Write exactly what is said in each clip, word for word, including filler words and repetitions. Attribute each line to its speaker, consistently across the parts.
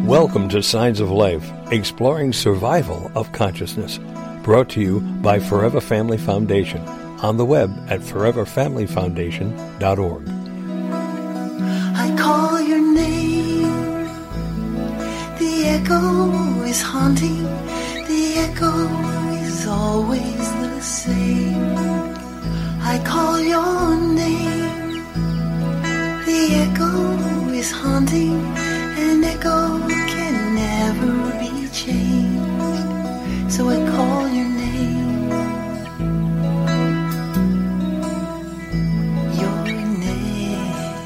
Speaker 1: Welcome to Signs of Life, exploring survival of consciousness. Brought to you by Forever Family Foundation. On the web at forever family foundation dot org.
Speaker 2: I call your name. The echo is haunting. The echo is always the same. I call your name. The echo is haunting. An echo can never be changed. So I call your name. Your name.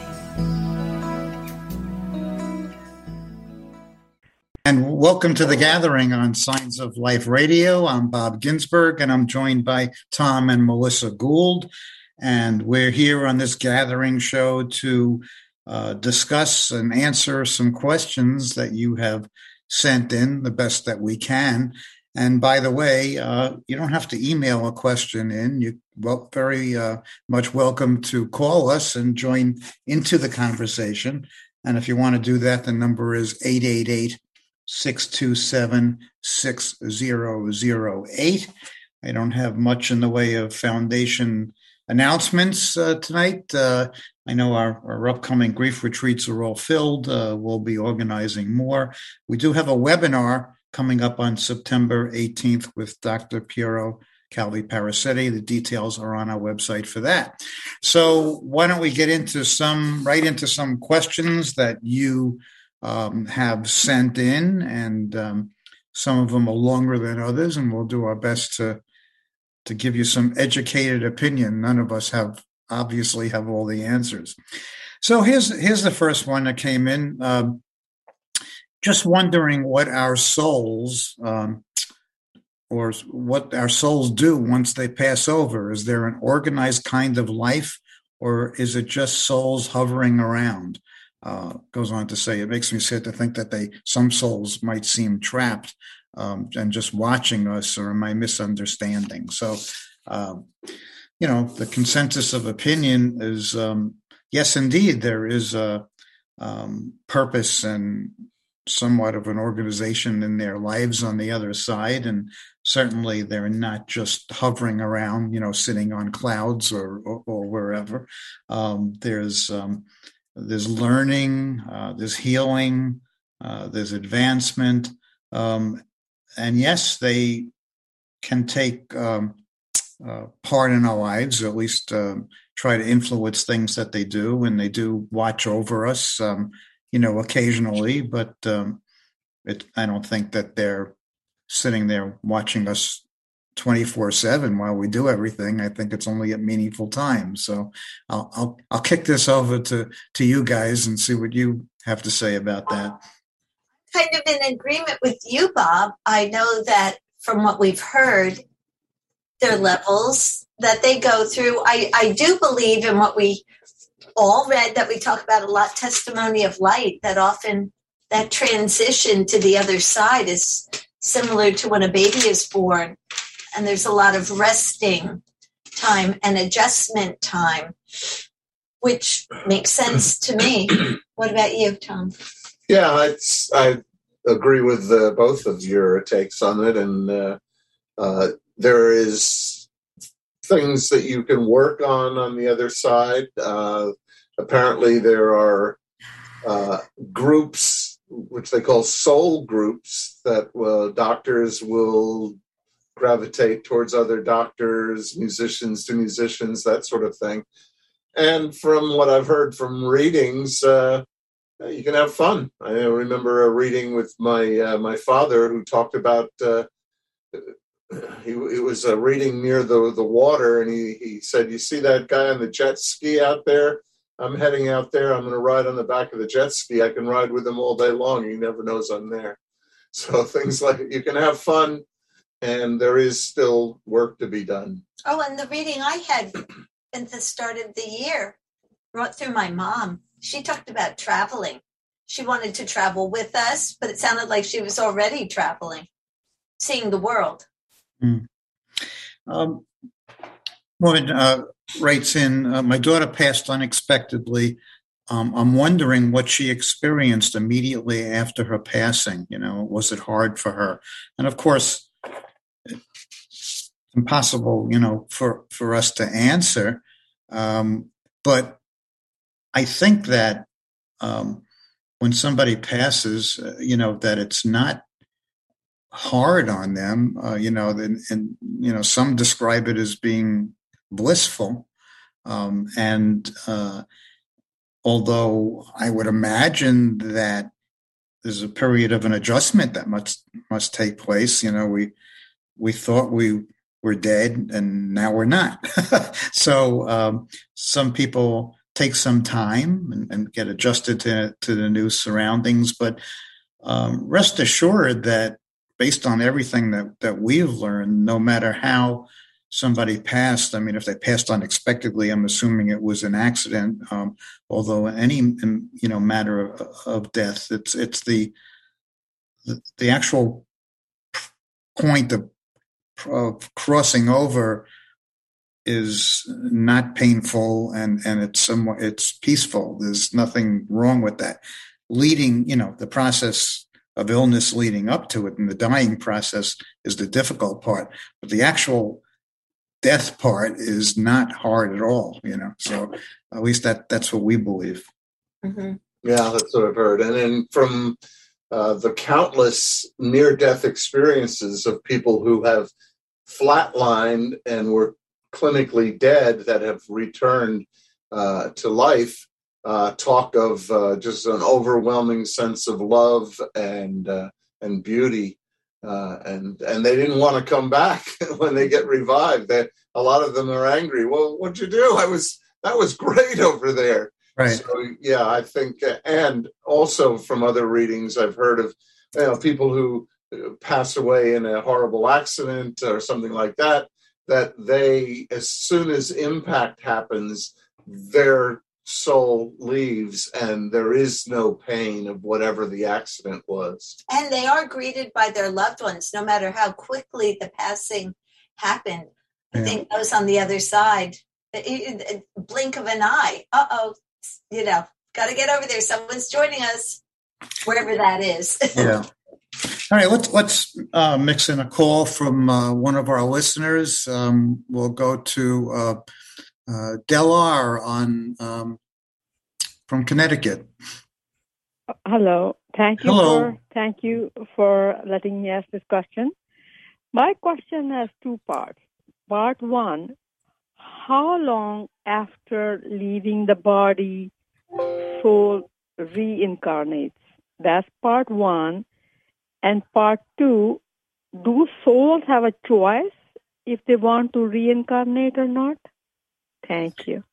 Speaker 3: And welcome to The Gathering on Signs of Life Radio. I'm Bob Ginsberg, and I'm joined by Tom and Melissa Gould. And we're here on this gathering show to uh, discuss and answer some questions that you have sent in the best that we can. And by the way, uh, you don't have to email a question in. You're well, very uh, much welcome to call us and join into the conversation. And if you want to do that, the number is eight eight eight, six two seven, six zero zero eight. I don't have much in the way of foundation announcements uh, tonight. Uh, I know our, our upcoming grief retreats are all filled. Uh, we'll be organizing more. We do have a webinar coming up on September eighteenth with Doctor Piero Calvi Parasetti. The details are on our website for that. So why don't we get into some, right into some questions that you um, have sent in, and um, some of them are longer than others, and we'll do our best to to give you some educated opinion. None of us have obviously have all the answers. So here's here's the first one that came in. Um, just wondering what our souls um, or what our souls do once they pass over. Is there an organized kind of life, or is it just souls hovering around? Uh, goes on to say, it makes me sad to think that they some souls might seem trapped um, and just watching us, or am I misunderstanding? So, um, you know, the consensus of opinion is, um, yes, indeed, there is a um, purpose and somewhat of an organization in their lives on the other side. And certainly they're not just hovering around, you know, sitting on clouds or, or, or wherever. Um, there's, um, there's learning, uh, there's healing, uh, there's advancement. Um, and yes, they can take um, uh, part in our lives, or at least uh, try to influence things that they do. And they do watch over us, um, you know, occasionally, but um, it, I don't think that they're sitting there watching us twenty-four seven while we do everything. I think it's only at meaningful times. So I'll, I'll, I'll kick this over to, to you guys and see what you have to say about that.
Speaker 4: Kind of in agreement with you, Bob. I know that from what we've heard, there are levels that they go through. I, I do believe in what we all read, that we talk about a lot, testimony of light, that often that transition to the other side is similar to when a baby is born. And there's a lot of resting time and adjustment time, which makes sense to me. What about you, Tom?
Speaker 5: Yeah, it's, I agree with uh, both of your takes on it. And uh, uh, there is things that you can work on on the other side. Uh, apparently there are uh, groups, which they call soul groups, that uh, doctors will gravitate towards other doctors, musicians to musicians, that sort of thing. And from what I've heard from readings, uh, you can have fun. I remember a reading with my uh, my father who talked about, uh, he, it was a reading near the, the water, and he, he said, you see that guy on the jet ski out there? I'm heading out there. I'm going to ride on the back of the jet ski. I can ride with him all day long. He never knows I'm there. So things like, you can have fun, and there is still work to be done.
Speaker 4: Oh, and the reading I had at the start of the year brought through my mom. She talked about traveling. She wanted to travel with us, but it sounded like she was already traveling, seeing the world.
Speaker 3: Mm. Um, woman uh, writes in, uh, my daughter passed unexpectedly um, I'm wondering what she experienced immediately after her passing. You know, was it hard for her? And of course, it's impossible, you know, for, for us to answer. Um, but I think that um, when somebody passes, uh, you know, that it's not hard on them, uh, you know, and, and, you know, some describe it as being blissful. Um, and uh, although I would imagine that there's a period of an adjustment that must must take place, you know, we we thought we were dead and now we're not. So um, some people take some time and, and get adjusted to, to the new surroundings. But um, rest assured that based on everything that, that we've learned, no matter how somebody passed, I mean, if they passed unexpectedly, I'm assuming it was an accident. Um, although any, you know, matter of, of death, it's it's the, the the actual point of, of crossing over is not painful, and and it's somewhat it's peaceful. There's nothing wrong with that. Leading, you know, the process of illness leading up to it and the dying process is the difficult part, but the actual death part is not hard at all, you know. So at least that that's what we believe.
Speaker 4: Mm-hmm.
Speaker 5: Yeah, that's what I've heard. And then from uh, the countless near-death experiences of people who have flatlined and were clinically dead that have returned uh, to life, uh, talk of uh, just an overwhelming sense of love and uh, and beauty, uh, and and they didn't want to come back when they get revived. They, a lot of them are angry. Well, what'd you do? I was that was great over there.
Speaker 3: Right.
Speaker 5: So yeah, I think, and also from other readings, I've heard of, you know, people who pass away in a horrible accident or something like that, that they, as soon as impact happens, their soul leaves and there is no pain of whatever the accident was.
Speaker 4: And they are greeted by their loved ones, no matter how quickly the passing happened. I
Speaker 3: Yeah.
Speaker 4: think those on the other side, a blink of an eye, uh-oh, you know, got to get over there. Someone's joining us, wherever that is.
Speaker 3: Yeah. All right, let's let's uh, mix in a call from uh, one of our listeners. Um, we'll go to uh, uh, Delar on um, from Connecticut.
Speaker 6: Hello, thank you
Speaker 3: Hello.
Speaker 6: for thank you for letting me ask this question. My question has two parts. Part one: how long after leaving the body soul reincarnates? That's part one. And part two, do souls have a choice if they want to reincarnate or not? Thank you.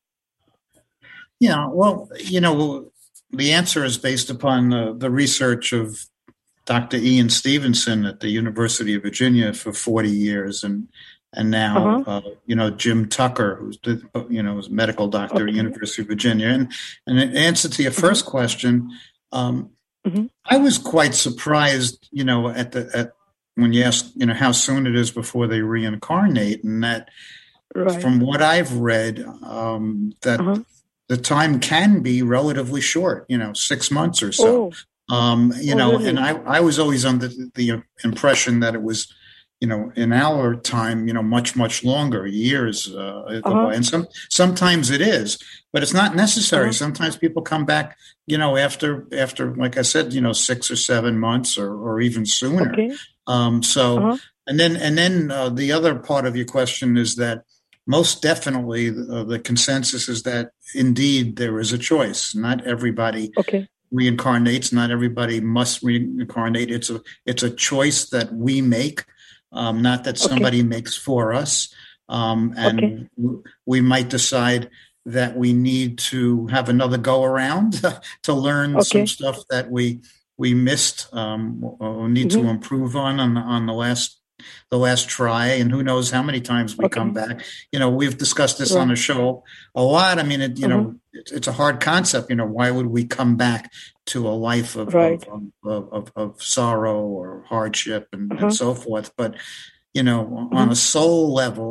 Speaker 3: Yeah, well, you know, the answer is based upon uh, the research of Doctor Ian Stevenson at the University of Virginia for forty years, and and now,
Speaker 6: Uh-huh.
Speaker 3: uh, you know, Jim Tucker, who's the, you know, is a medical doctor at
Speaker 6: Okay.
Speaker 3: the University of Virginia. And, and in answer to your first question, um,
Speaker 6: Mhm.
Speaker 3: I was quite surprised, you know, at the at when you asked, you know, how soon it is before they reincarnate, and that
Speaker 6: Right.
Speaker 3: from what I've read, um, that
Speaker 6: Uh-huh.
Speaker 3: the time can be relatively short, you know, six months or so.
Speaker 6: Oh,
Speaker 3: Um, you
Speaker 6: Oh,
Speaker 3: know,
Speaker 6: really?
Speaker 3: and I, I was always under the impression that it was, you know, in our time, you know, much, much longer, years. Uh,
Speaker 6: Uh-huh.
Speaker 3: And some sometimes it is, but it's not necessary.
Speaker 6: Uh-huh.
Speaker 3: Sometimes people come back, you know, after, after, like I said, you know, six or seven months or, or even sooner.
Speaker 6: okay.
Speaker 3: Um, so,
Speaker 6: Uh-huh.
Speaker 3: and then, and then uh, the other part of your question is that most definitely uh, the consensus is that indeed there is a choice. Not everybody
Speaker 6: Okay.
Speaker 3: reincarnates. Not everybody must reincarnate. It's a it's a choice that we make, um, not that somebody makes for us. Um, and
Speaker 6: Okay.
Speaker 3: w- we might decide that we need to have another go around to learn
Speaker 6: Okay.
Speaker 3: some stuff that we we missed um, or need to
Speaker 6: Mhm.
Speaker 3: improve on on, on the last the last try, and who knows how many times we
Speaker 6: Okay.
Speaker 3: come back. You know, we've discussed this
Speaker 6: Right.
Speaker 3: on the show a lot. I mean, it, you
Speaker 6: Uh-huh.
Speaker 3: know, it's, it's a hard concept. You know, why would we come back to a life of
Speaker 6: Right.
Speaker 3: of, of, of, of sorrow or hardship and,
Speaker 6: Uh-huh.
Speaker 3: and so forth? But you know, on
Speaker 6: Mhm.
Speaker 3: a soul level,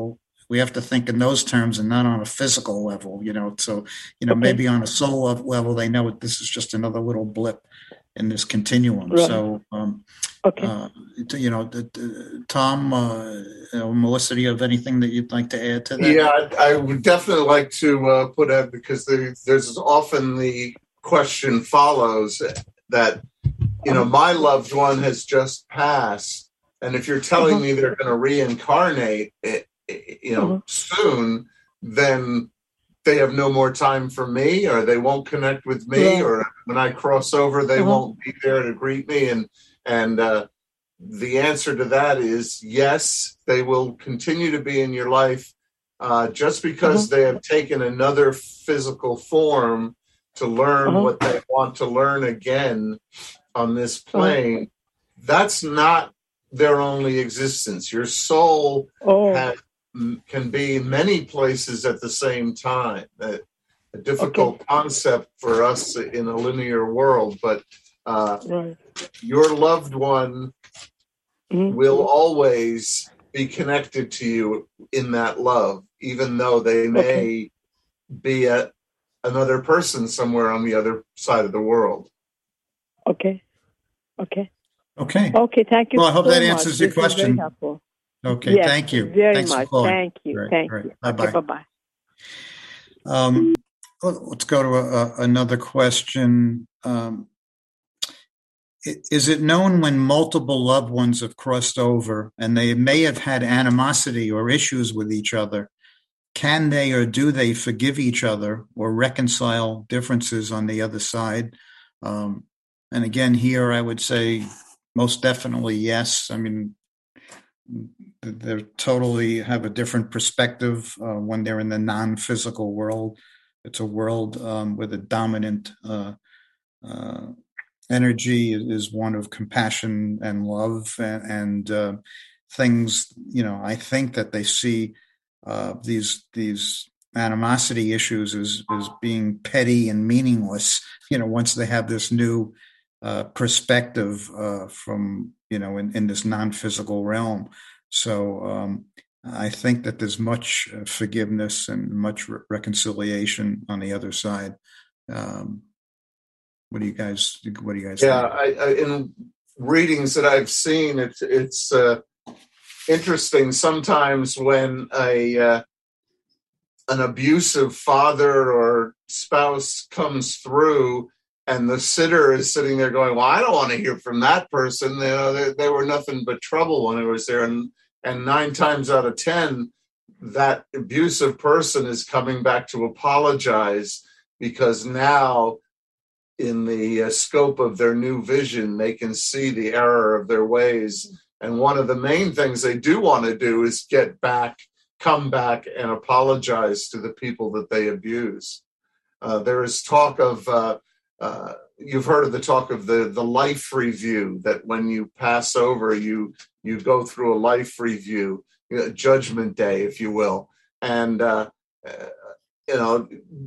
Speaker 3: we have to think in those terms and not on a physical level, you know. So, you know,
Speaker 6: Okay.
Speaker 3: maybe on a soul level, they know this is just another little blip in this continuum.
Speaker 6: Right.
Speaker 3: So, um,
Speaker 6: Okay.
Speaker 3: uh, you know, the, the, Tom, uh, uh, Melissa, do you have anything that you'd like to add to that?
Speaker 5: Yeah, I, I would definitely like to uh, put out, because there, there's often the question follows that, you know, my loved one has just passed, and if you're telling
Speaker 6: Uh-huh.
Speaker 5: me they're going to reincarnate, it, it, you know,
Speaker 6: Uh-huh.
Speaker 5: soon, then they have no more time for me, or they won't connect with me,
Speaker 6: Right.
Speaker 5: or when I cross over, they
Speaker 6: Uh-huh.
Speaker 5: won't be there to greet me. And and uh, the answer to that is yes, they will continue to be in your life, uh, just because
Speaker 6: Uh-huh.
Speaker 5: they have taken another physical form to learn
Speaker 6: Uh-huh.
Speaker 5: what they want to learn again on this plane. That's not their only existence. Your soul
Speaker 6: Oh,
Speaker 5: has, can be many places at the same time. A, a difficult concept for us in a linear world, but uh,
Speaker 6: right.
Speaker 5: your loved one
Speaker 6: Mhm.
Speaker 5: will always be connected to you in that love, even though they may be at another person somewhere on the other side of the world.
Speaker 6: Okay. Okay.
Speaker 3: Okay.
Speaker 6: Okay. Thank you
Speaker 3: Well, I hope
Speaker 6: so
Speaker 3: that
Speaker 6: much.
Speaker 3: answers your
Speaker 6: This is very
Speaker 3: question.
Speaker 6: helpful.
Speaker 3: Okay.
Speaker 6: Yes,
Speaker 3: Thank you.
Speaker 6: very
Speaker 3: Thanks
Speaker 6: much.
Speaker 3: for calling.
Speaker 6: Thank you.
Speaker 3: Right,
Speaker 6: Thank
Speaker 3: right.
Speaker 6: you.
Speaker 3: Bye-bye.
Speaker 6: Okay. Bye-bye.
Speaker 3: Um, let's go to a, a, another question. Um, is it known when multiple loved ones have crossed over and they may have had animosity or issues with each other? Can they or do they forgive each other or reconcile differences on the other side? Um, and again, here I would say most definitely yes. I mean, they totally have a different perspective uh, when they're in the non-physical world. It's a world um, where the dominant uh, uh, energy is one of compassion and love, and, and uh, things. You know, I think that they see uh, these these animosity issues as as being petty and meaningless. You know, once they have this new uh, perspective uh, from you know in, in this non-physical realm. So um, I think that there's much forgiveness and much re- reconciliation on the other side. Um, what do you guys? What do you guys
Speaker 5: Yeah,
Speaker 3: think?
Speaker 5: I, I, in readings that I've seen, it's it's uh, interesting sometimes when a uh, an abusive father or spouse comes through, and the sitter is sitting there going, "Well, I don't want to hear from that person. You know, they, they were nothing but trouble when I was there." And and nine times out of ten, that abusive person is coming back to apologize, because now, in the uh, scope of their new vision, they can see the error of their ways. And one of the main things they do want to do is get back, come back and apologize to the people that they abuse. Uh, there is talk of, uh, uh, you've heard of the talk of the, the life review, that when you pass over, you, you go through a life review, you know, judgment day, if you will. And, uh, uh, you know,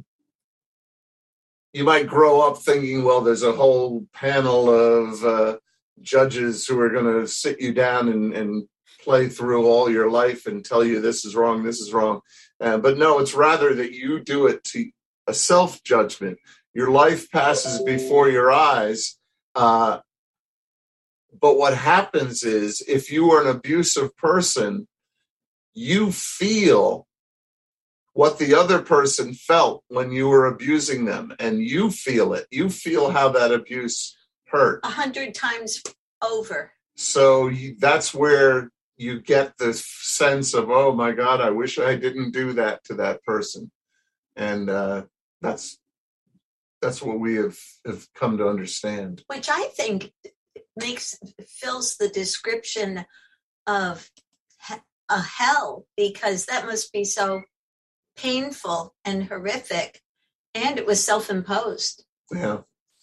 Speaker 5: you might grow up thinking, well, there's a whole panel of uh, judges who are going to sit you down and, and play through all your life and tell you this is wrong, this is wrong. Uh, but no, it's rather that you do it to a self-judgment. Your life passes before your eyes. Uh, but what happens is, if you are an abusive person, you feel what the other person felt when you were abusing them, and you feel it. You feel how that abuse hurt.
Speaker 4: A hundred times over.
Speaker 5: So you, that's where you get this sense of, oh my God, I wish I didn't do that to that person. And uh, that's that's what we have, have come to understand.
Speaker 4: Which I think makes fills the description of he- a hell, because that must be so painful and horrific, and it was self-imposed.
Speaker 5: Yeah.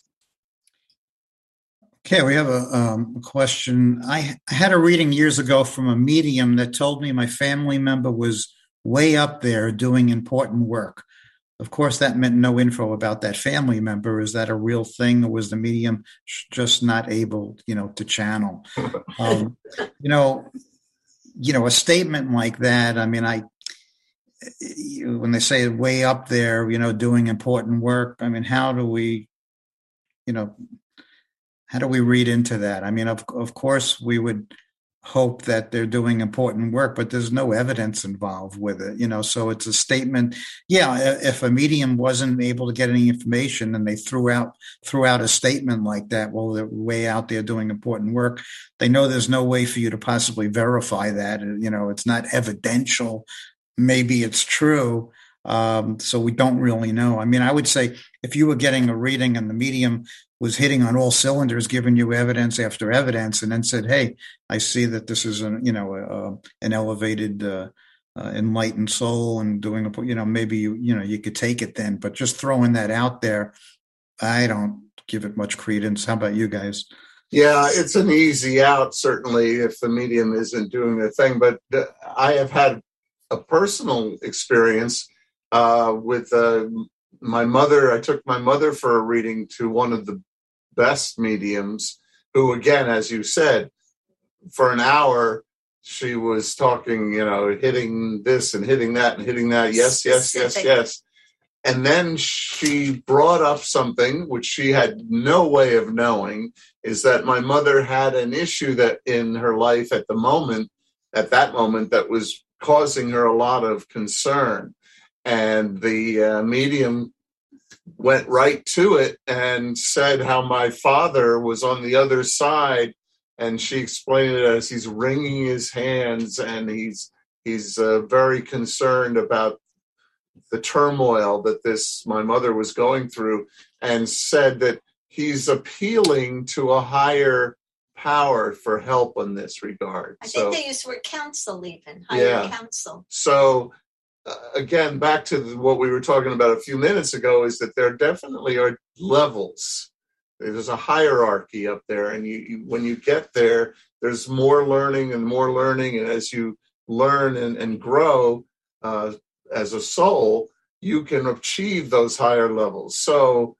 Speaker 3: Okay, we have a, um, a question. I, I had a reading years ago from a medium that told me my family member was way up there doing important work. Of course, that meant no info about that family member. Is that a real thing, or was the medium just not able, you know, to channel? Um, you know, you know, a statement like that. I mean, I, you, when they say way up there, you know, doing important work, I mean, how do we, you know, how do we read into that? I mean, of of course, we would hope that they're doing important work, but there's no evidence involved with it, you know, so it's a statement. Yeah, if a medium wasn't able to get any information and they threw out threw out a statement like that, well, they're way out there doing important work. They know there's no way for you to possibly verify that. You know, it's not evidential. Maybe it's true. Um, so we don't really know. I mean, I would say if you were getting a reading and the medium was hitting on all cylinders, giving you evidence after evidence, and then said, "Hey, I see that this is an you know a, an elevated, uh, uh, enlightened soul," and doing a you know maybe you you know you could take it then. But just throwing that out there, I don't give it much credence. How about you guys?
Speaker 5: Yeah, it's an easy out, certainly, if the medium isn't doing the thing. But uh, I have had a personal experience uh, with uh, my mother. I took my mother for a reading to one of the best mediums who, again, as you said, for an hour, she was talking, you know, hitting this and hitting that and hitting that. Yes, yes, yes, yes. And then she brought up something which she had no way of knowing, is that my mother had an issue that in her life at the moment, at that moment, that was causing her a lot of concern. And the uh, medium went right to it and said how my father was on the other side. And she explained it as he's wringing his hands and he's he's uh, very concerned about the turmoil that this my mother was going through, and said that he's appealing to a higher power for help in this regard.
Speaker 4: I
Speaker 5: so,
Speaker 4: think they use the word counsel, even higher
Speaker 5: yeah.
Speaker 4: counsel.
Speaker 5: So uh, again, back to the, what we were talking about a few minutes ago, is that there definitely are levels. There's a hierarchy up there, and you, you when you get there, there's more learning and more learning, and as you learn and, and grow uh, as a soul, you can achieve those higher levels. So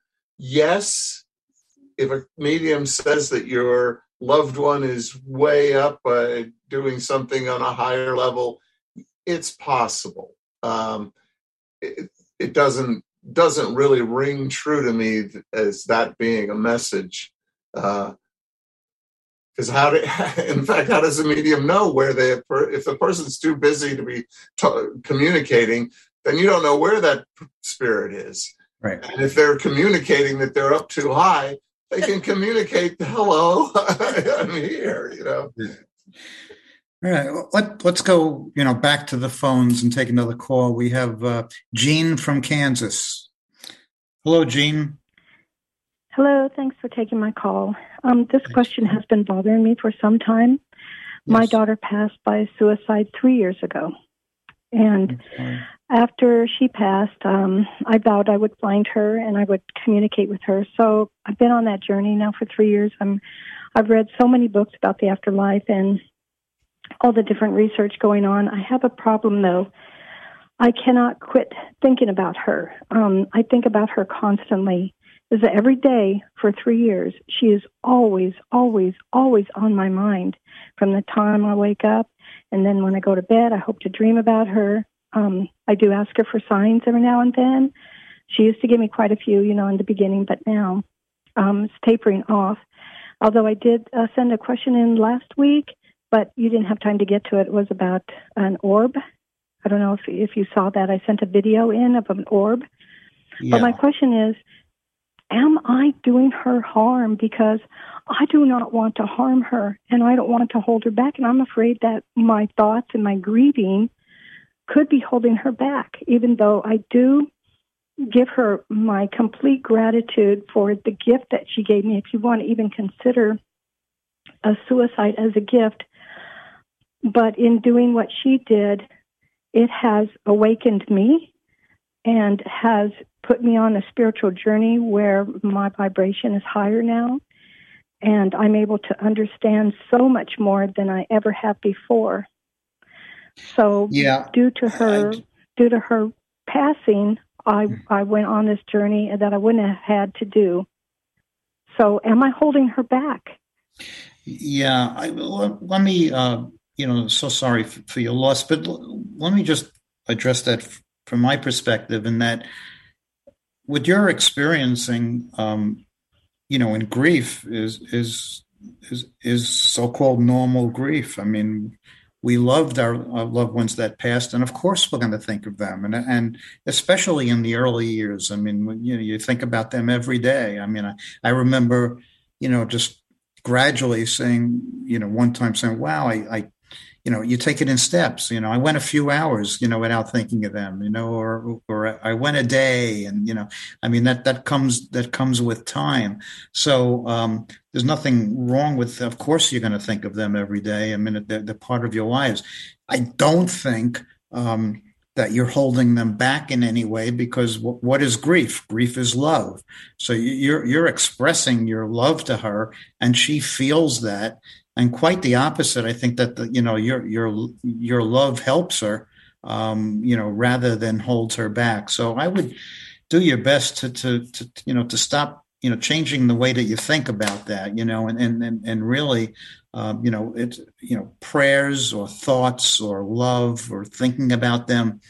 Speaker 5: yes, if a medium says that your loved one is way up uh, doing something on a higher level, it's possible. Um, it, it doesn't doesn't really ring true to me as that being a message. Because uh, how do, in fact, how does a medium know where they, if the person's too busy to be t- communicating, then you don't know where that spirit is.
Speaker 3: Right.
Speaker 5: And if they're communicating that they're up too high, they can communicate, hello, I'm here, you know.
Speaker 3: All right, let, let's go, you know, back to the phones and take another call. We have uh, Jean from Kansas. Hello, Jean.
Speaker 7: Hello, thanks for taking my call. Um, this question has been bothering me for some time. Yes. My daughter passed by suicide three years ago. And after she passed, um, I vowed I would find her and I would communicate with her. So I've been on that journey now for three years. I'm, I've read so many books about the afterlife and all the different research going on. I have a problem, though. I cannot quit thinking about her. Um, I think about her constantly. Is that every day for three years, she is always, always, always on my mind from the time I wake up. And then when I go to bed, I hope to dream about her. Um, I do ask her for signs every now and then. She used to give me quite a few, you know, in the beginning, but now um, it's tapering off. Although I did uh, send a question in last week, but you didn't have time to get to it. It was about an orb. I don't know if if you saw that. I sent a video in of an orb. Yeah. But my question is, am I doing her harm? Because I do not want to harm her, and I don't want to hold her back, and I'm afraid that my thoughts and my grieving could be holding her back, even though I do give her my complete gratitude for the gift that she gave me. If you want to even consider a suicide as a gift, but in doing what she did, it has awakened me and has put me on a spiritual journey where my vibration is higher now, and I'm able to understand so much more than I ever have before. So, yeah. due to her, I... due to her passing, I I went on this journey that I wouldn't have had to do. So, am I holding her back?
Speaker 3: Yeah, I, let, let me. Uh... You know, so sorry for, for your loss, but l- let me just address that f- from my perspective, in that what you're experiencing, um, you know, in grief is is is is so-called normal grief. I mean, we loved our, our loved ones that passed, and of course we're going to think of them, and and especially in the early years. I mean, when, you know, you think about them every day. I mean, I, I remember, you know, just gradually saying, you know, one time saying, "Wow, I." I You know, you take it in steps. You know, I went a few hours, you know, without thinking of them. You know, or or I went a day, and you know, I mean that that comes that comes with time. So um, there's nothing wrong with. Of course, you're going to think of them every day. I mean, they're, they're part of your lives. I don't think um, that you're holding them back in any way, because w- what is grief? Grief is love. So you're you're expressing your love to her, and she feels that. And quite the opposite. I think that the, you know your your your love helps her, um, you know, rather than holds her back. So I would do your best to to, to you know to stop you know changing the way that you think about that. You know, and and and, and really, um, you know, it's you know prayers or thoughts or love or thinking about them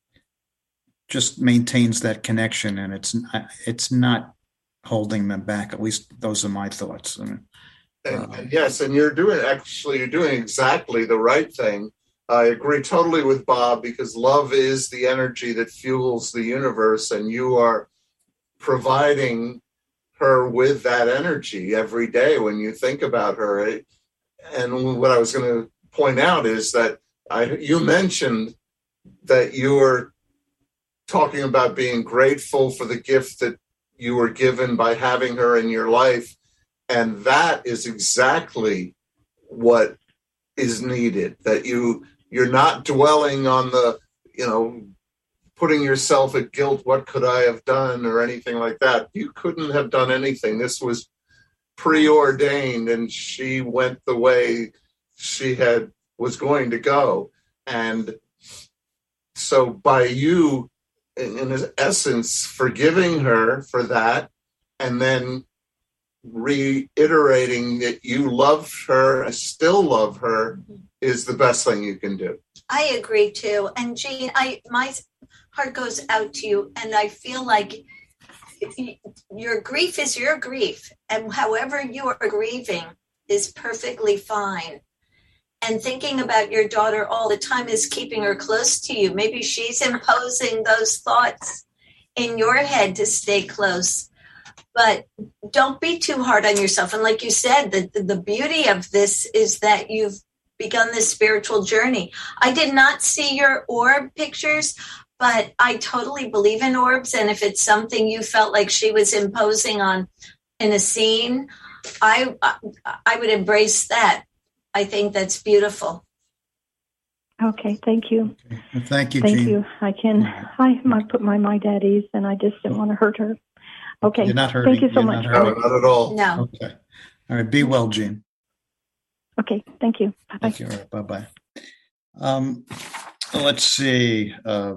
Speaker 3: just maintains that connection, and it's it's not holding them back. At least those are my thoughts. I mean,
Speaker 5: And, and yes, and you're doing actually you're doing exactly the right thing. I agree totally with Bob, because love is the energy that fuels the universe, and you are providing her with that energy every day when you think about her. And what I was going to point out is that I, you mentioned that you were talking about being grateful for the gift that you were given by having her in your life. And that is exactly what is needed, that you, you're not dwelling on the, you know, putting yourself at guilt, what could I have done, or anything like that. You couldn't have done anything. This was preordained, and she went the way she had was going to go. And so by you, in, in essence, forgiving her for that, and then reiterating that you love her, still love her, is the best thing you can do.
Speaker 4: I agree too. And Jean, I my heart goes out to you, and I feel like your grief is your grief, and however you are grieving is perfectly fine. And thinking about your daughter all the time is keeping her close to you. Maybe she's imposing those thoughts in your head to stay close. But don't be too hard on yourself. And like you said, the, the, the beauty of this is that you've begun this spiritual journey. I did not see your orb pictures, but I totally believe in orbs. And if it's something you felt like she was imposing on in a scene, I I would embrace that. I think that's beautiful.
Speaker 7: Okay, thank you.
Speaker 3: Okay. Thank you,
Speaker 7: Thank
Speaker 3: Jean.
Speaker 7: you. I can I might put my mind at ease, and I just didn't want to hurt her. Okay.
Speaker 3: You're not hurting.
Speaker 7: Thank you so
Speaker 3: You're
Speaker 7: much.
Speaker 3: not
Speaker 5: No,
Speaker 3: hurting.
Speaker 5: not at all.
Speaker 4: No.
Speaker 3: Okay. All right. Be well, Jean.
Speaker 7: Okay, thank you. Bye-bye.
Speaker 3: Thank you. All right. Bye-bye. Um, let's see. Uh,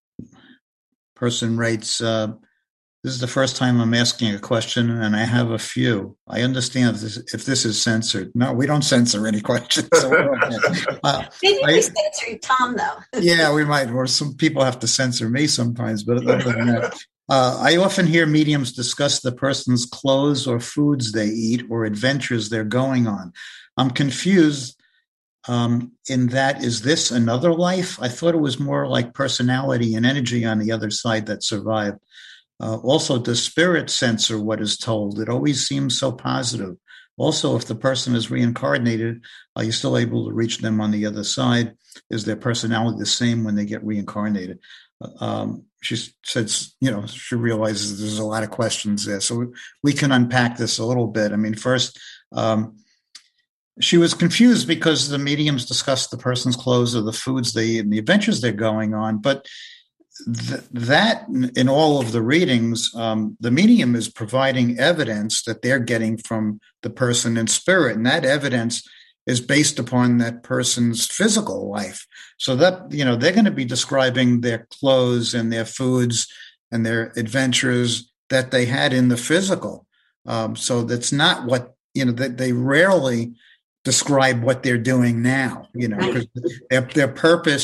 Speaker 3: person writes, uh, this is the first time I'm asking a question, and I have a few. I understand if this, if this is censored. No, we don't censor any questions. So we're okay. uh,
Speaker 4: Maybe
Speaker 3: I-
Speaker 4: we censored Tom, though.
Speaker 3: yeah, we might. Or some people have to censor me sometimes, but other than that, uh, I often hear mediums discuss the person's clothes or foods they eat or adventures they're going on. I'm confused um, in that, is this another life? I thought it was more like personality and energy on the other side that survived. Uh, also, does spirit censor what is told? It always seems so positive. Also, if the person is reincarnated, are you still able to reach them on the other side? Is their personality the same when they get reincarnated? Um, she said, you know, she realizes there's a lot of questions there. So we, we can unpack this a little bit. I mean, first, um, she was confused because the mediums discussed the person's clothes or the foods they eat and the adventures they're going on. But th- that, in all of the readings, um, the medium is providing evidence that they're getting from the person in spirit. And that evidence is based upon that person's physical life. So that, you know, they're going to be describing their clothes and their foods and their adventures that they had in the physical. Um, so that's not what, you know, that they rarely describe what they're doing now, you know, because their, their purpose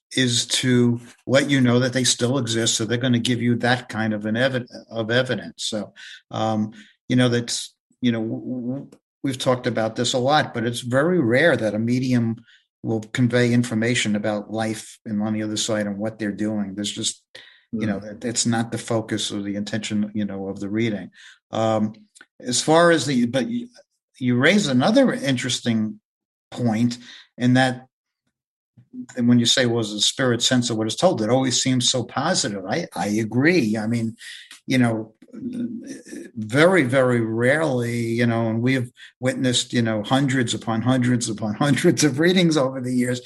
Speaker 3: is to let you know that they still exist. So they're going to give you that kind of an evi- of evidence. So, um, you know, that's, you know, w- w- we've talked about this a lot, but it's very rare that a medium will convey information about life and on the other side and what they're doing. There's just, you know, it's not the focus or the intention, you know, of the reading. Um, as far as the, but you, you raise another interesting point in that, and when you say was the spirit sense of what is told, it always seems so positive. I, I agree. I mean, you know, very, very rarely, you know, and we have witnessed, you know, hundreds upon hundreds upon hundreds of readings over the years.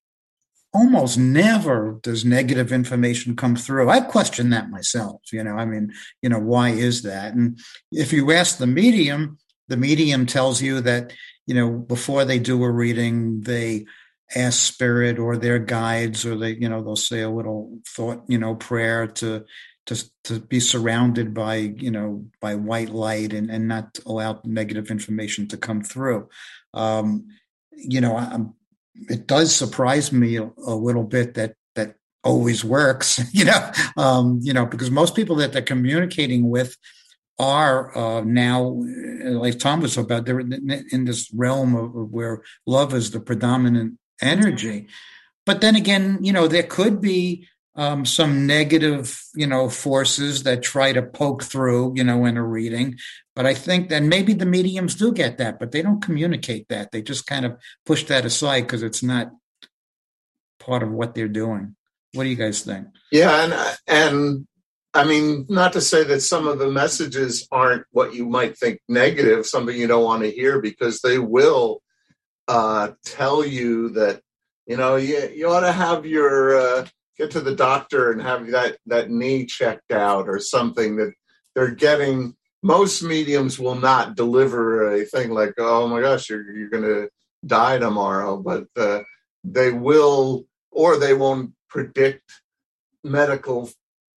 Speaker 3: Almost never does negative information come through. I question that myself. You know, I mean, you know, why is that? And if you ask the medium, the medium tells you that, you know, before they do a reading, they ask spirit or their guides, or they, you know, they'll say a little thought, you know, prayer to, to, to be surrounded by, you know, by white light and, and not allow negative information to come through. Um, you know, I'm, it does surprise me a, a little bit that that always works, you know, um, you know, because most people that they're communicating with are uh, now, like Tom was talking about, they're in, in this realm of, of where love is the predominant energy. But then again, you know, there could be um, some negative, you know, forces that try to poke through, you know, in a reading. But I think that maybe the mediums do get that, but they don't communicate that. They just kind of push that aside because it's not part of what they're doing. What do you guys think?
Speaker 5: Yeah, and and I mean, not to say that some of the messages aren't what you might think negative, something you don't want to hear, because they will uh, tell you that, you know, you, you ought to have your, uh, get to the doctor and have that, that knee checked out or something that they're getting. Most mediums will not deliver a thing like, oh my gosh, you're, you're going to die tomorrow, but uh, they will, or they won't predict medical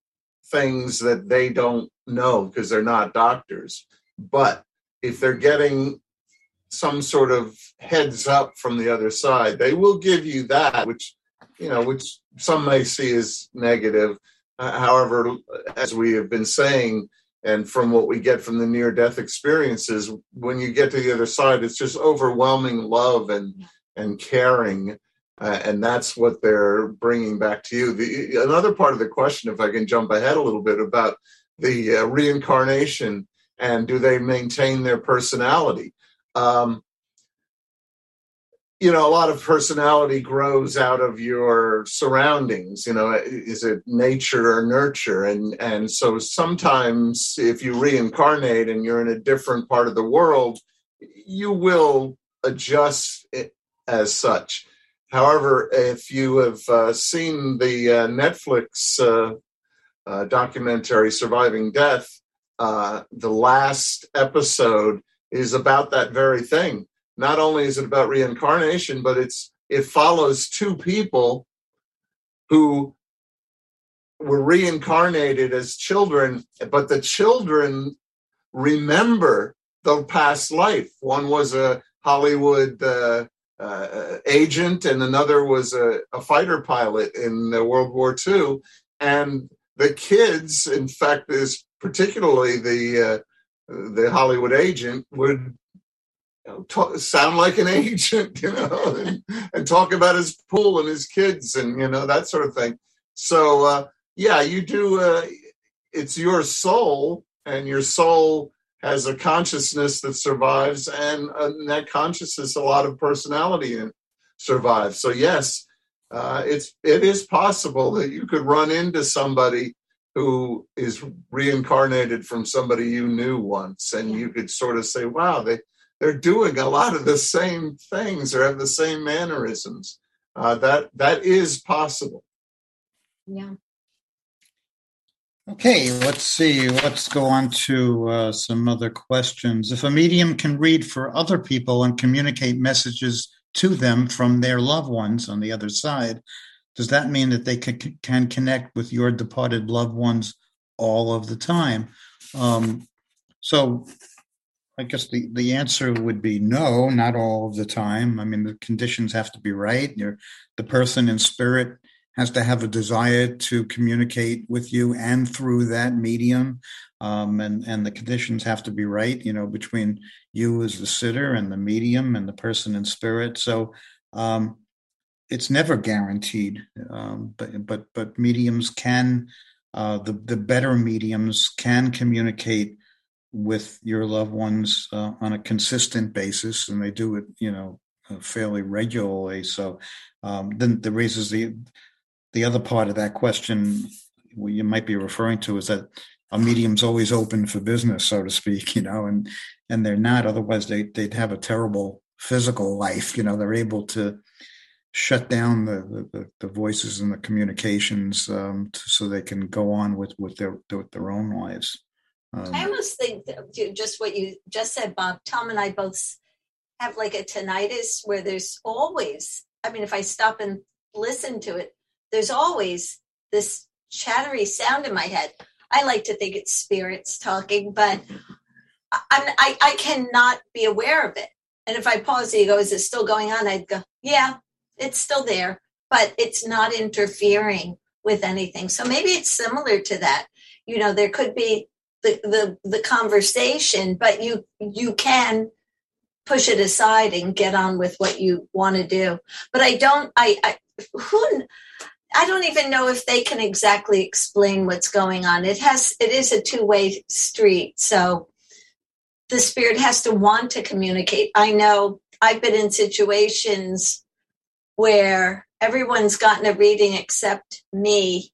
Speaker 5: things that they don't know because they're not doctors. But if they're getting some sort of heads up from the other side, they will give you that, which, you know, which some may see as negative. Uh, however, as we have been saying, and from what we get from the near-death experiences, when you get to the other side, it's just overwhelming love and and caring, uh, and that's what they're bringing back to you. The, another part of the question, if I can jump ahead a little bit, about the uh, reincarnation and do they maintain their personality? Um, you know, a lot of personality grows out of your surroundings. You know, is it nature or nurture? And and so sometimes if you reincarnate and you're in a different part of the world, you will adjust it as such. However, if you have uh, seen the uh, Netflix uh, uh, documentary Surviving Death, uh, the last episode is about that very thing. Not only is it about reincarnation, but it's it follows two people who were reincarnated as children, but the children remember the past life. One was a Hollywood uh, uh, agent, and another was a, a fighter pilot in uh, World War Two. And the kids, in fact, is particularly the uh, the Hollywood agent, would Talk, sound like an agent, you know, and, and talk about his pool and his kids and, you know, that sort of thing. So, uh, yeah, you do. Uh, it's your soul, and your soul has a consciousness that survives, and, uh, and that consciousness, a lot of personality in, survives. So, yes, uh, it's it is possible that you could run into somebody who is reincarnated from somebody you knew once, and you could sort of say, wow, they They're doing a lot of the same things or have the same mannerisms. Uh, that that is possible.
Speaker 4: Yeah.
Speaker 3: Okay, let's see. Let's go on to uh, some other questions. If a medium can read for other people and communicate messages to them from their loved ones on the other side, does that mean that they can, can connect with your departed loved ones all of the time? Um, so I guess the, the answer would be no, not all of the time. I mean, the conditions have to be right. You're, the person in spirit has to have a desire to communicate with you and through that medium. Um, and, and the conditions have to be right, you know, between you as the sitter and the medium and the person in spirit. So um, it's never guaranteed, um, but but but mediums can, uh, the the better mediums can communicate with your loved ones uh, on a consistent basis, and they do it, you know, uh, fairly regularly. So um, then that raises the the other part of that question. What you might be referring to is that a medium's always open for business, so to speak, you know, and and they're not. Otherwise, they they'd have a terrible physical life. You know, they're able to shut down the the, the voices and the communications um, to, so they can go on with with their with their own lives. Um,
Speaker 4: I almost think that, just what you just said, Bob. Tom and I both have like a tinnitus where there's always. I mean, if I stop and listen to it, there's always this chattery sound in my head. I like to think it's spirits talking, but I'm, I, I cannot be aware of it. And if I pause it, you go, is it still going on? I'd go, yeah, it's still there, but it's not interfering with anything. So maybe it's similar to that. You know, there could be the, the, the conversation, but you, you can push it aside and get on with what you want to do. But I don't, I, I who, I don't even know if they can exactly explain what's going on. It has, it is a two-way street. So the spirit has to want to communicate. I know I've been in situations where everyone's gotten a reading except me.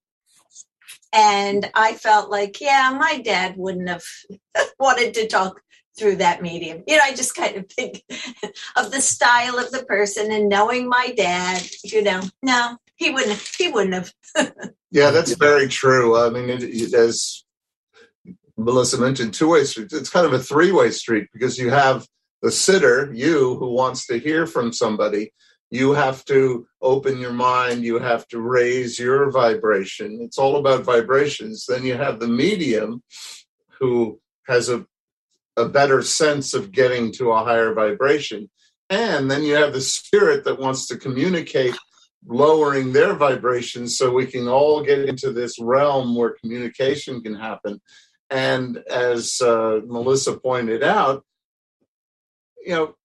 Speaker 4: And I felt like, yeah, my dad wouldn't have wanted to talk through that medium. You know, I just kind of think of the style of the person and knowing my dad, you know, no. He wouldn't. He wouldn't have.
Speaker 5: Yeah, that's very true. I mean, it, it, as Melissa mentioned, two-way street. It's kind of a three-way street because you have the sitter, you, who wants to hear from somebody. You have to open your mind. You have to raise your vibration. It's all about vibrations. Then you have the medium, who has a a better sense of getting to a higher vibration, and then you have the spirit that wants to communicate, lowering their vibrations so we can all get into this realm where communication can happen. And as uh, Melissa pointed out, you know,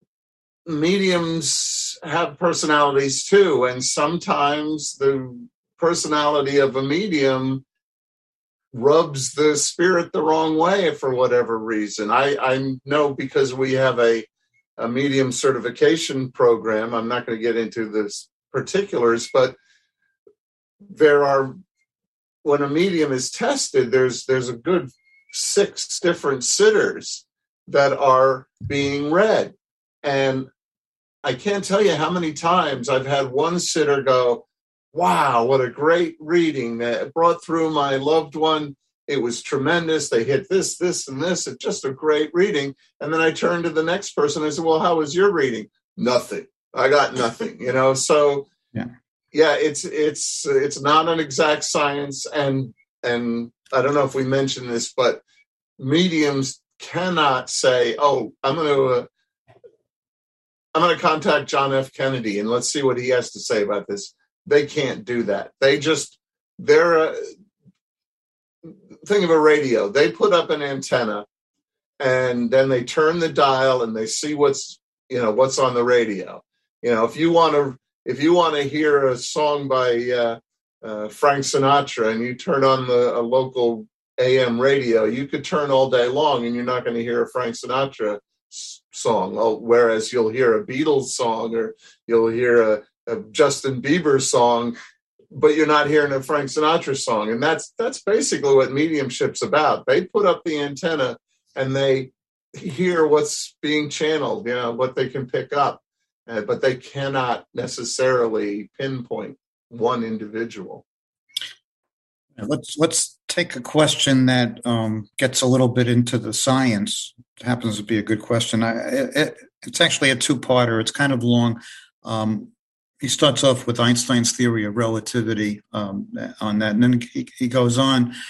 Speaker 5: mediums have personalities too. And sometimes the personality of a medium rubs the spirit the wrong way for whatever reason. I, I know because we have a, a medium certification program. I'm not going to get into this particulars, but there are, when a medium is tested, there's there's a good six different sitters that are being read. And I can't tell you how many times I've had one sitter go, wow, what a great reading that brought through my loved one. It was tremendous. They hit this, this, and this. It's just a great reading. And then I turned to the next person. I said, well, how was your reading? Nothing. I got nothing, you know. So yeah, yeah, it's it's it's not an exact science, and and I don't know if we mentioned this, but mediums cannot say, "Oh, I'm going to uh, I'm going to contact John F. Kennedy and let's see what he has to say about this." They can't do that. They just they're a, think of a radio. They put up an antenna, and then they turn the dial and they see what's you know what's on the radio. You know, if you want to, if you want to hear a song by uh, uh, Frank Sinatra, and you turn on the a local A M radio, you could turn all day long, and you're not going to hear a Frank Sinatra s- song. Oh, whereas you'll hear a Beatles song, or you'll hear a, a Justin Bieber song, but you're not hearing a Frank Sinatra song. And that's that's basically what mediumship's about. They put up the antenna and they hear what's being channeled, you know, what they can pick up. Uh, but they cannot necessarily pinpoint one individual.
Speaker 3: Let's let's take a question that um, gets a little bit into the science. It happens to be a good question. I, it, it's actually a two-parter. It's kind of long. Um, he starts off with Einstein's theory of relativity um, on that, and then he, he goes on.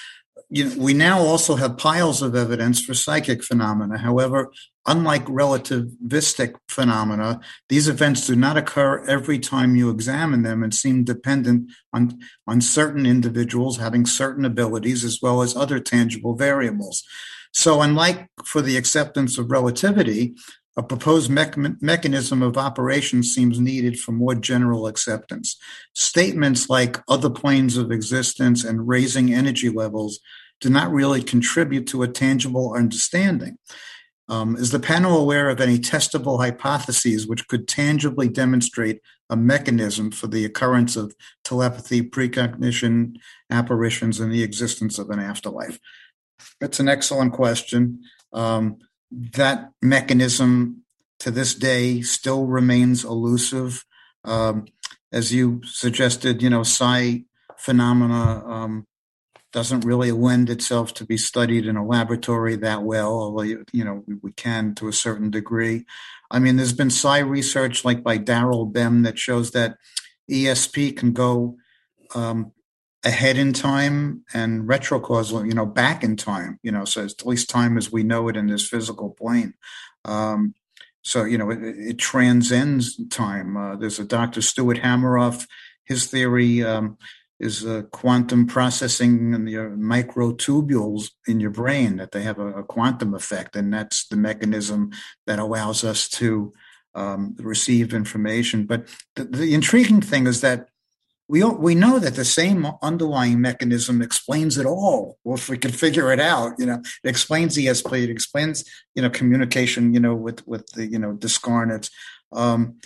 Speaker 3: you know, we now also have piles of evidence for psychic phenomena. However, unlike relativistic phenomena, these events do not occur every time you examine them and seem dependent on, on certain individuals having certain abilities as well as other tangible variables. So unlike for the acceptance of relativity, a proposed me- mechanism of operation seems needed for more general acceptance. Statements like other planes of existence and raising energy levels do not really contribute to a tangible understanding. Um, is the panel aware of any testable hypotheses which could tangibly demonstrate a mechanism for the occurrence of telepathy, precognition, apparitions, and the existence of an afterlife? That's an excellent question. Um, that mechanism to this day still remains elusive. Um, as you suggested, you know, psi phenomena um, doesn't really lend itself to be studied in a laboratory that well, although, you know, we can to a certain degree. I mean, there's been psi research like by Daryl Bem that shows that E S P can go um, ahead in time and retrocausal, you know, back in time, you know, so it's at least time as we know it in this physical plane. Um, so, you know, it, it transcends time. Uh, there's a Doctor Stuart Hameroff. His theory um, is uh, quantum processing in the uh, microtubules in your brain, that they have a, a quantum effect. And that's the mechanism that allows us to um, receive information. But the, the intriguing thing is that We we know that the same underlying mechanism explains it all. Well, if we can figure it out, you know, it explains E S P, it explains, you know, communication, you know, with with the, you know, discarnates. Um,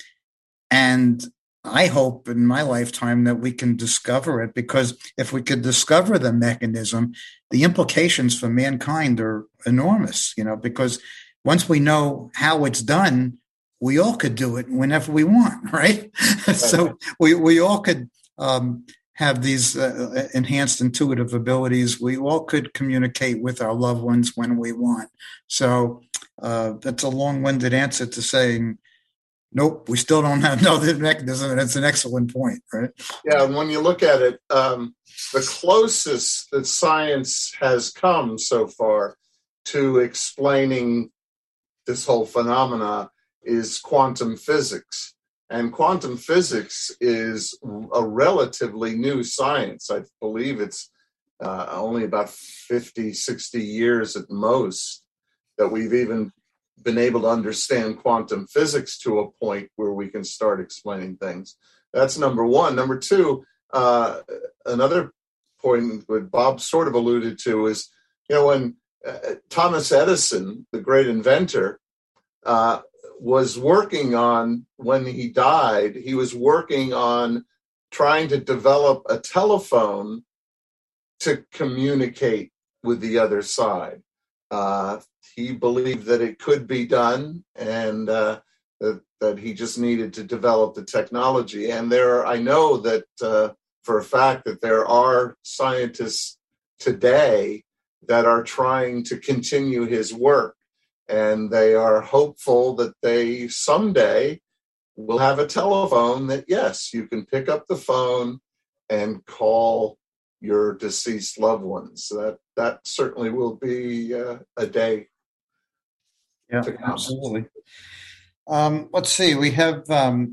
Speaker 3: and I hope in my lifetime that we can discover it, because if we could discover the mechanism, the implications for mankind are enormous, you know, because once we know how it's done, we all could do it whenever we want, right? So we, we all could um, have these uh, enhanced intuitive abilities. We all could communicate with our loved ones when we want. So uh, that's a long-winded answer to saying, nope, we still don't have no mechanism, and it's an excellent point, right?
Speaker 5: Yeah, and when you look at it, um, the closest that science has come so far to explaining this whole phenomena is quantum physics. And quantum physics is a relatively new science. I believe it's uh, only about fifty, sixty years at most that we've even been able to understand quantum physics to a point where we can start explaining things. That's number one. Number two, uh, another point that Bob sort of alluded to is, you know, when uh, Thomas Edison, the great inventor, uh, was working on, when he died, he was working on trying to develop a telephone to communicate with the other side. Uh, he believed that it could be done, and uh, that, that he just needed to develop the technology. And there, I know that uh, for a fact that there are scientists today that are trying to continue his work. And they are hopeful that they someday will have a telephone that, yes, you can pick up the phone and call your deceased loved ones. So that that certainly will be uh, a day.
Speaker 3: Yeah, absolutely. Um, let's see. We have. Um,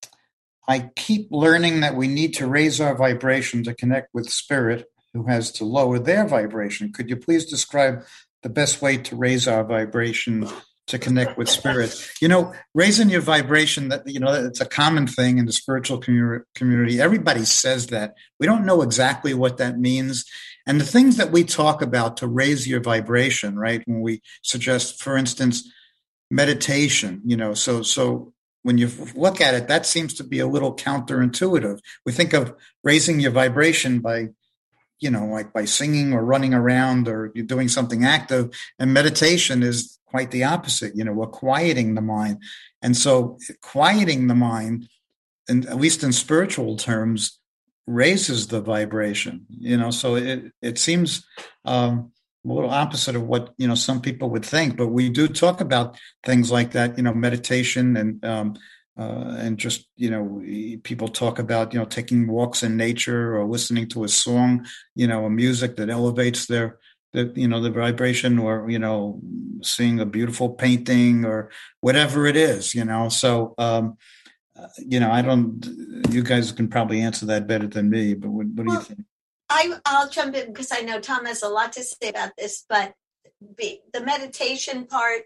Speaker 3: I keep learning that we need to raise our vibration to connect with spirit, who has to lower their vibration. Could you please describe the best way to raise our vibration to connect with spirit? You know, raising your vibration, that, you know, it's a common thing in the spiritual commu- community. Everybody says that. We don't know exactly what that means. And the things that we talk about to raise your vibration, right? When we suggest, for instance, meditation, you know, so, so when you look at it, that seems to be a little counterintuitive. We think of raising your vibration by, you know, like by singing or running around or you're doing something active. And meditation is quite the opposite. You know, we're quieting the mind. And so quieting the mind, and at least in spiritual terms, raises the vibration, you know, so it, it seems um, a little opposite of what, you know, some people would think. But we do talk about things like that, you know, meditation and um, uh, and just, you know, people talk about, you know, taking walks in nature or listening to a song, you know, a music that elevates their, the, you know, the vibration, or, you know, seeing a beautiful painting or whatever it is, you know. So, um, uh, you know, I don't, you guys can probably answer that better than me, but what, what do
Speaker 4: Well,
Speaker 3: you think?
Speaker 4: I, I'll jump in because I know Tom has a lot to say about this, but the, the meditation part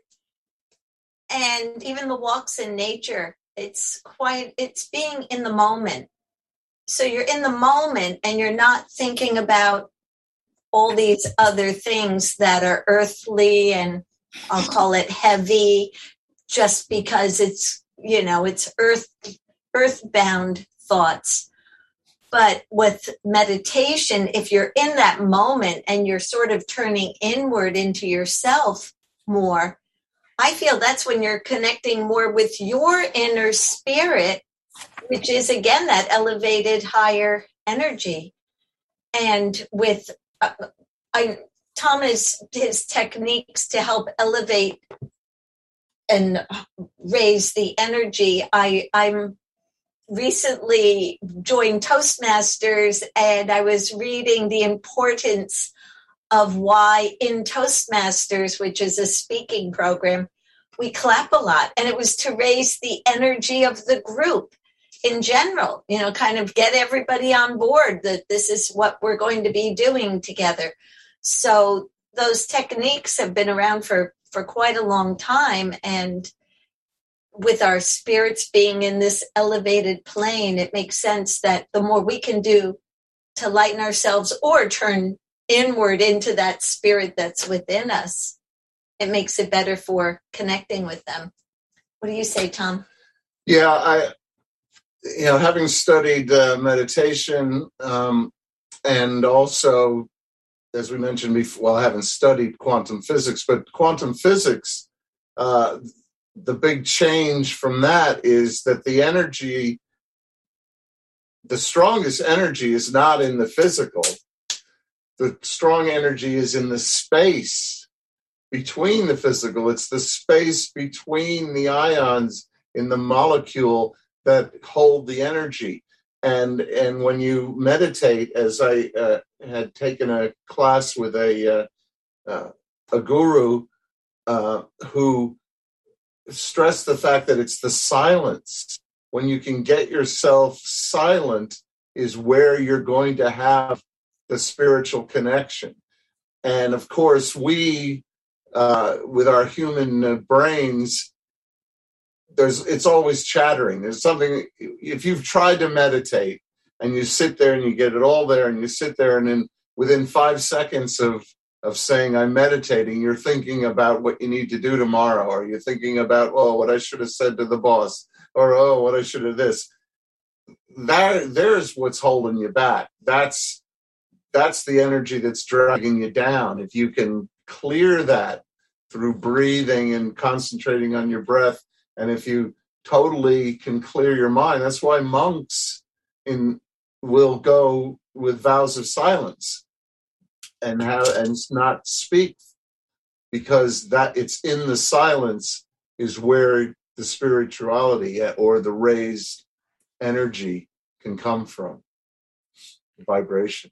Speaker 4: and even the walks in nature, it's quite, it's being in the moment. So you're in the moment and you're not thinking about all these other things that are earthly and I'll call it heavy, just because it's, you know, it's earth, earthbound thoughts. But with meditation, if you're in that moment and you're sort of turning inward into yourself more, I feel that's when you're connecting more with your inner spirit, which is, again, that elevated higher energy. And with uh, I, Thomas, his techniques to help elevate and raise the energy, I, I'm recently joined Toastmasters, and I was reading the importance of why in Toastmasters, which is a speaking program, we clap a lot. And it was to raise the energy of the group in general, you know, kind of get everybody on board that this is what we're going to be doing together. So those techniques have been around for, for quite a long time. And with our spirits being in this elevated plane, it makes sense that the more we can do to lighten ourselves or turn inward into that spirit that's within us, it makes it better for connecting with them. What do you say, Tom?
Speaker 5: Yeah, I, you know, having studied uh, meditation um, and also, as we mentioned before, well, I haven't studied quantum physics, but quantum physics, uh, the big change from that is that the energy, the strongest energy is not in the physical. The strong energy is in the space between the physical. It's the space between the ions in the molecule that hold the energy. And and when you meditate, as I uh, had taken a class with a uh, uh, a guru uh, who stressed the fact that it's the silence. When you can get yourself silent is where you're going to have the spiritual connection. And of course, we, uh, with our human uh, brains, there's it's always chattering. There's something, if you've tried to meditate and you sit there and you get it all there and you sit there and then within five seconds of of saying I'm meditating, you're thinking about what you need to do tomorrow, or you're thinking about, oh, what I should have said to the boss, or, oh, what I should have this. That, there's what's holding you back. That's, that's the energy that's dragging you down. If you can clear that through breathing and concentrating on your breath, and if you totally can clear your mind, that's why monks in will go with vows of silence and have and not speak, because that it's in the silence is where the spirituality or the raised energy can come from, vibration.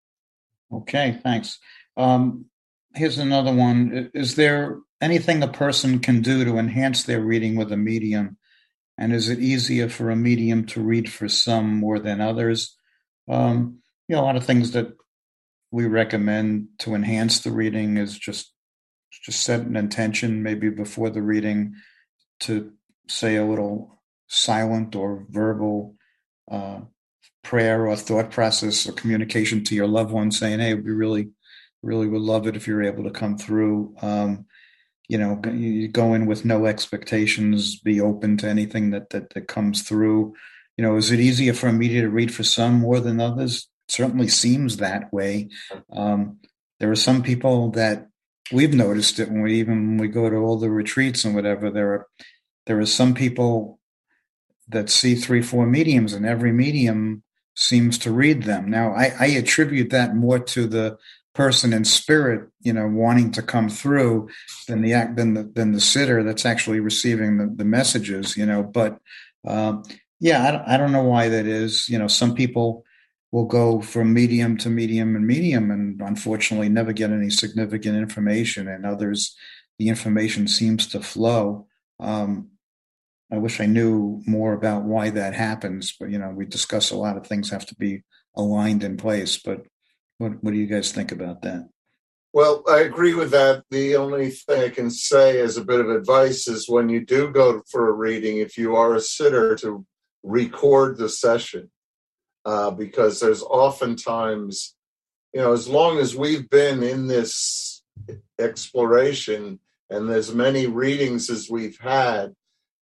Speaker 3: Okay, thanks. Um, here's another one. Is there anything a person can do to enhance their reading with a medium? And is it easier for a medium to read for some more than others? Um, you know, a lot of things that we recommend to enhance the reading is just just set an intention maybe before the reading to say a little silent or verbal uh, prayer or thought process or communication to your loved one saying, hey, we really, really would love it if you're able to come through. Um, you know, you go in with no expectations, be open to anything that, that, that comes through. You know, is it easier for a media to read for some more than others? Certainly seems that way. Um, there are some people that we've noticed it when we even when we go to all the retreats and whatever. There are there are some people that see three, four mediums, and every medium seems to read them. Now, I, I attribute that more to the person in spirit, you know, wanting to come through than the act than the than the sitter that's actually receiving the, the messages. You know, but Um, yeah, I don't, I don't know why that is. You know, some people will go from medium to medium and medium and unfortunately never get any significant information, and others, the information seems to flow. Um, I wish I knew more about why that happens, but, you know, we discuss a lot of things have to be aligned in place, but what, what do you guys think about that?
Speaker 5: Well, I agree with that. The only thing I can say as a bit of advice is when you do go for a reading, if you are a sitter, to record the session, uh, because there's oftentimes, you know, as long as we've been in this exploration and as many readings as we've had,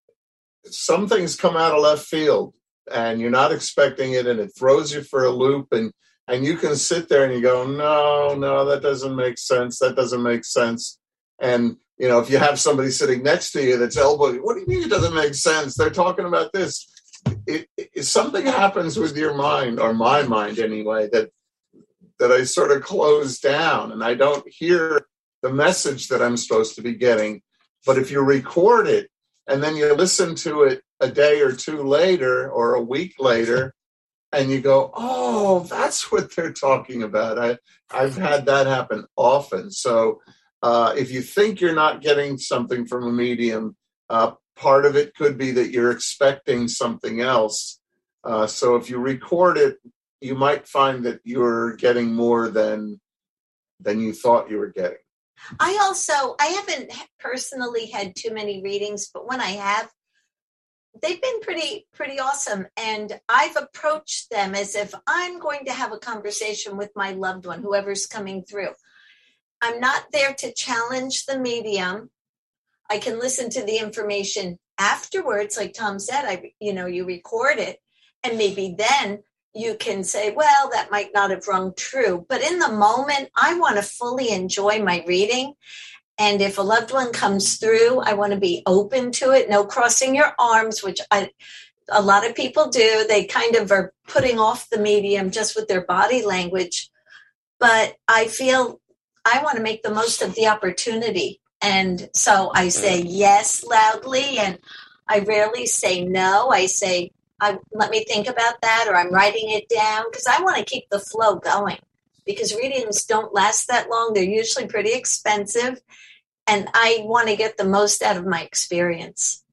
Speaker 5: some things come out of left field and you're not expecting it and it throws you for a loop, and And you can sit there and you go, no, no, that doesn't make sense. That doesn't make sense. And, you know, if you have somebody sitting next to you that's elbowing, what do you mean it doesn't make sense? They're talking about this. It, it, something happens with your mind, or my mind anyway, that that I sort of close down and I don't hear the message that I'm supposed to be getting. But if you record it and then you listen to it a day or two later or a week later, and you go, oh, that's what they're talking about. I, I've had that happen often. So uh, if you think you're not getting something from a medium, uh, part of it could be that you're expecting something else. Uh, so if you record it, you might find that you're getting more than than you thought you were getting.
Speaker 4: I also, I haven't personally had too many readings, but when I have, they've been pretty, pretty awesome. And I've approached them as if I'm going to have a conversation with my loved one, whoever's coming through. I'm not there to challenge the medium. I can listen to the information afterwards. Like Tom said, I, you know, you record it and maybe then you can say, well, that might not have rung true. But in the moment, I want to fully enjoy my reading. And if a loved one comes through, I want to be open to it. No crossing your arms, which I, a lot of people do. They kind of are putting off the medium just with their body language. But I feel I want to make the most of the opportunity. And so I say yes loudly, and I rarely say no. I say, I, let me think about that, or I'm writing it down, because I want to keep the flow going. Because readings don't last that long. They're usually pretty expensive. And I want to get the most out of my experience.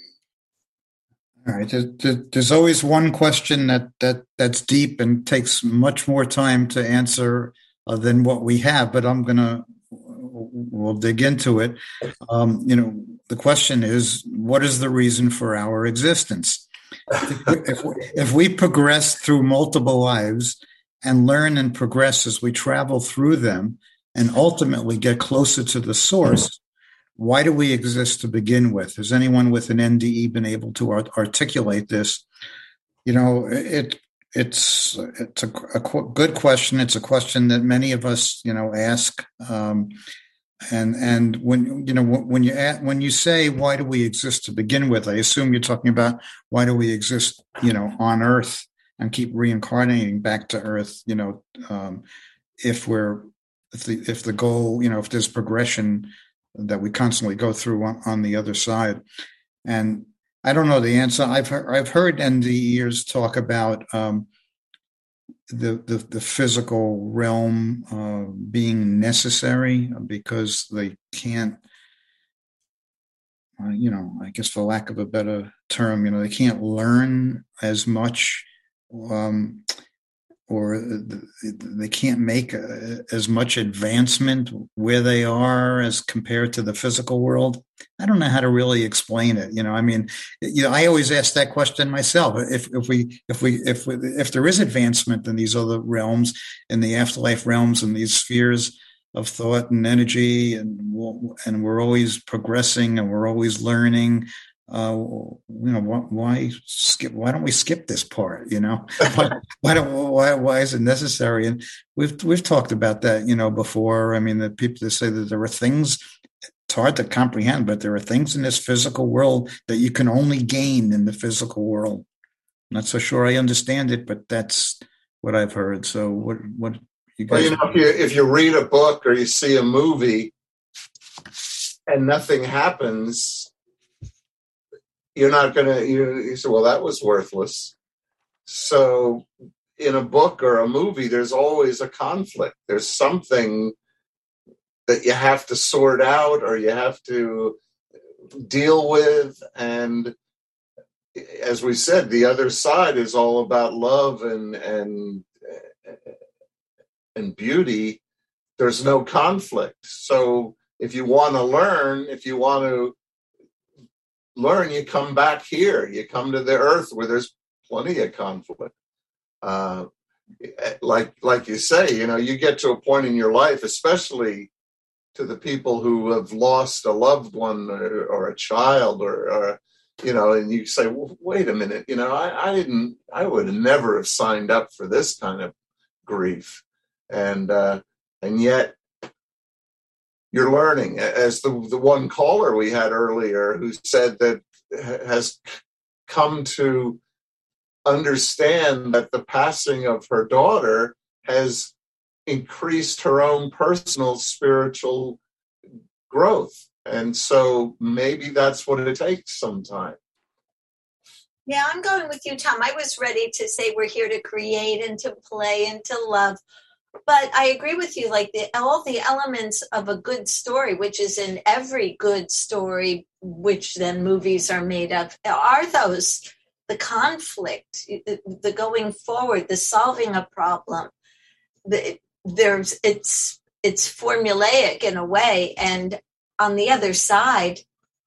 Speaker 3: All right. There's, there's always one question that, that that's deep and takes much more time to answer uh, than what we have, but I'm going to, we'll dig into it. Um, you know, the question is, what is the reason for our existence? If, if we progress through multiple lives and learn and progress as we travel through them and ultimately get closer to the source, why do we exist to begin with? Has anyone with an N D E been able to art- articulate this? You know, it it's it's a, a qu- good question. It's a question that many of us, you know, ask. Um, and and when you know when you ask, when you say why do we exist to begin with, I assume you're talking about why do we exist, you know, on Earth and keep reincarnating back to Earth. You know, um, if we're if the if the goal, you know, if there's progression that we constantly go through on, on the other side. And I don't know the answer. I've heard, I've heard N D Eers talk about um, the, the the physical realm uh, being necessary because they can't, uh, you know, I guess for lack of a better term, you know, they can't learn as much, um, or they can't make a, as much advancement where they are as compared to the physical world. I don't know how to really explain it. You know, I mean, you know, I always ask that question myself. If if we if we if we, if there is advancement in these other realms, in the afterlife realms, and these spheres of thought and energy, and we'll, and we're always progressing and we're always learning. Uh, you know, why, why skip? Why don't we skip this part? You know, why, why don't why why is it necessary? And we've we've talked about that, you know, before. I mean, the people that say that there are things, it's hard to comprehend, but there are things in this physical world that you can only gain in the physical world. I'm not so sure I understand it, but that's what I've heard. So, what what you guys?
Speaker 5: Well, you know, if you if you read a book or you see a movie and nothing happens, you're not going to, you, you say, well, that was worthless. So in a book or a movie, there's always a conflict. There's something that you have to sort out or you have to deal with. And as we said, the other side is all about love and and and beauty. There's no conflict. So if you want to learn, if you want to learn, you come back here. You come to the earth where there's plenty of conflict. Uh, like like you say, you know, you get to a point in your life, especially to the people who have lost a loved one or, or a child or, or, you know, and you say, well, wait a minute, you know, I, I didn't, I would never have signed up for this kind of grief. And, uh, and yet you're learning, as the, the one caller we had earlier who said that has come to understand that the passing of her daughter has increased her own personal spiritual growth. And so maybe that's what it takes sometime.
Speaker 4: Yeah, I'm going with you, Tom. I was ready to say we're here to create and to play and to love. But I agree with you, like the, all the elements of a good story, which is in every good story, which then movies are made of, are those, the conflict, the, the going forward, the solving a problem. The, there's it's it's formulaic in a way, and on the other side,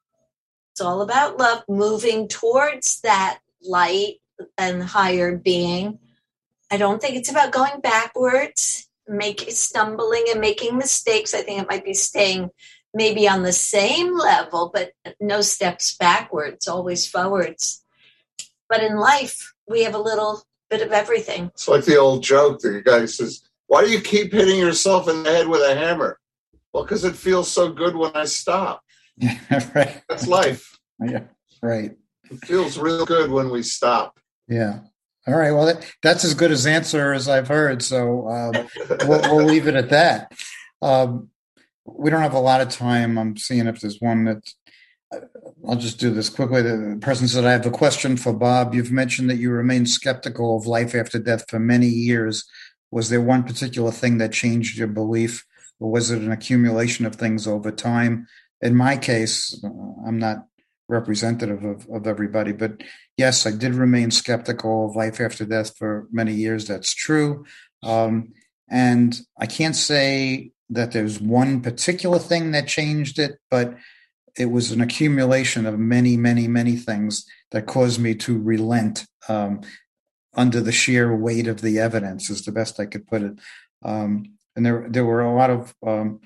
Speaker 4: it's all about love, moving towards that light and higher being. I don't think it's about going backwards, making stumbling and making mistakes. I think it might be staying maybe on the same level, but no steps backwards, always forwards. But in life, we have a little bit of everything. It's
Speaker 5: like the old joke that the guy says, why do you keep hitting yourself in the head with a hammer? Well, because it feels so good when I stop.
Speaker 3: Yeah, right.
Speaker 5: That's life.
Speaker 3: Yeah, right.
Speaker 5: It feels real good when we stop.
Speaker 3: Yeah. All right. Well, that, that's as good as answer as I've heard. So um, we'll, we'll leave it at that. Um, we don't have a lot of time. I'm seeing if there's one that I'll just do this quickly. The person said, I have a question for Bob. You've mentioned that you remain skeptical of life after death for many years. Was there one particular thing that changed your belief, or was it an accumulation of things over time? In my case, I'm not representative of, of everybody, but yes, I did remain skeptical of life after death for many years. That's true. Um, and I can't say that there's one particular thing that changed it, but it was an accumulation of many, many, many things that caused me to relent um, under the sheer weight of the evidence, is the best I could put it. Um, and there, there were a lot of, um,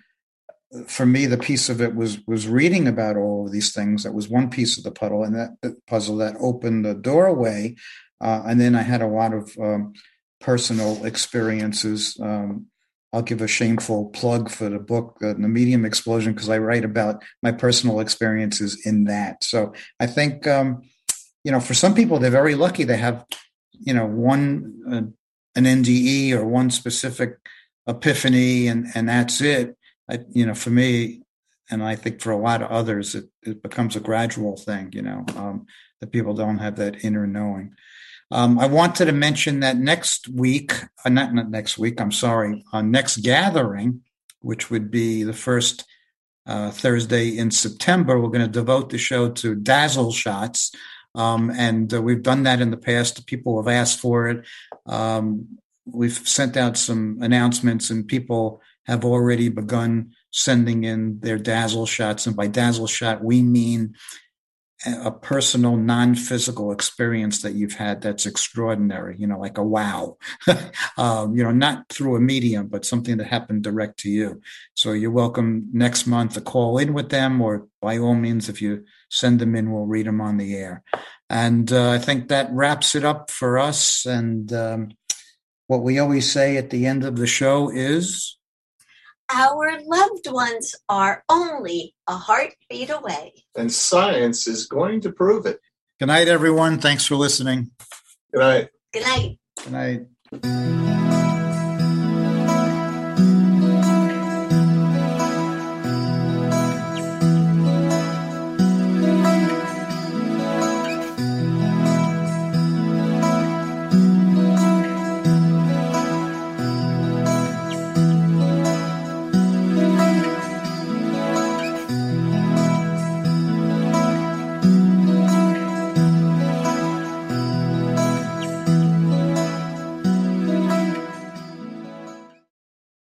Speaker 3: for me, the piece of it was was reading about all of these things. That was one piece of the puzzle, and that the puzzle that opened the doorway. Uh, and then I had a lot of um, personal experiences. Um, I'll give a shameful plug for the book, uh, The Medium Explosion, because I write about my personal experiences in that. So I think, um, you know, for some people, they're very lucky. They have, you know, one, uh, an N D E or one specific epiphany, and, and that's it. I, you know, for me, and I think for a lot of others, it, it becomes a gradual thing, you know, um, that people don't have that inner knowing. Um, I wanted to mention that next week, uh, not, not next week, I'm sorry, uh, next gathering, which would be the first uh, Thursday in September, we're going to devote the show to dazzle shots. Um, and uh, we've done that in the past. People have asked for it. Um, we've sent out some announcements, and people have already begun sending in their dazzle shots. And by dazzle shot, we mean a personal, non-physical experience that you've had that's extraordinary, you know, like a wow, um, you know, not through a medium, but something that happened direct to you. So you're welcome next month to call in with them, or by all means, if you send them in, we'll read them on the air. And uh, I think that wraps it up for us. And um, what we always say at the end of the show is,
Speaker 4: our loved ones are only a heartbeat away.
Speaker 5: And science is going to prove it.
Speaker 3: Good night, everyone. Thanks for listening.
Speaker 5: Good night.
Speaker 4: Good night.
Speaker 3: Good night.